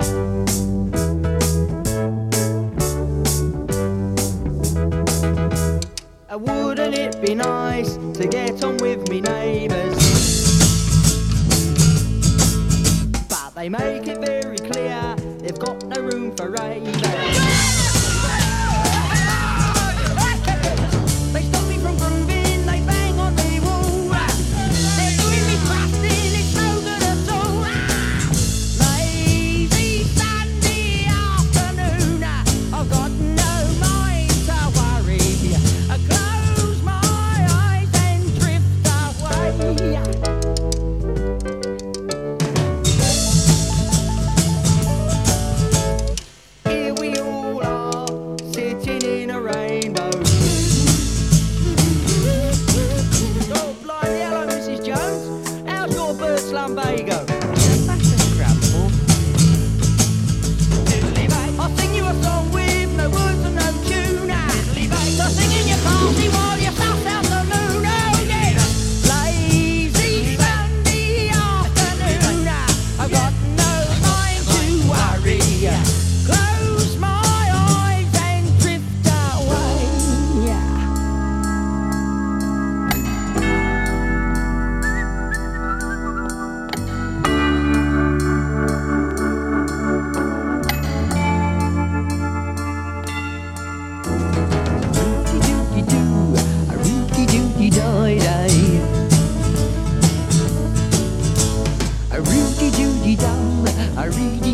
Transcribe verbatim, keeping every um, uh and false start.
Wouldn't it be nice to get on with me neighbours? But they make it very clear they've got no room for ravers. They stop me from grooving, they bang on the wall. They're doing me thrusting, it's no good at all. Lazy Sunday afternoon, I've got no mind to worry. I close my eyes and drift away. Here we all are, sitting in a rainbow. Oh, blimey, hello, Missus Jones. How's your bird's lumbago? I'll sing you a song with no words and no tune. So sing in your party while you suss out the moon. Oh yeah, lazy Sunday afternoon. I've got no mind to worry. Close my eyes and drift away. Rooty-dooty-doo, a rooty-dooty-die-die. A rooty-dooty-dum, a rooty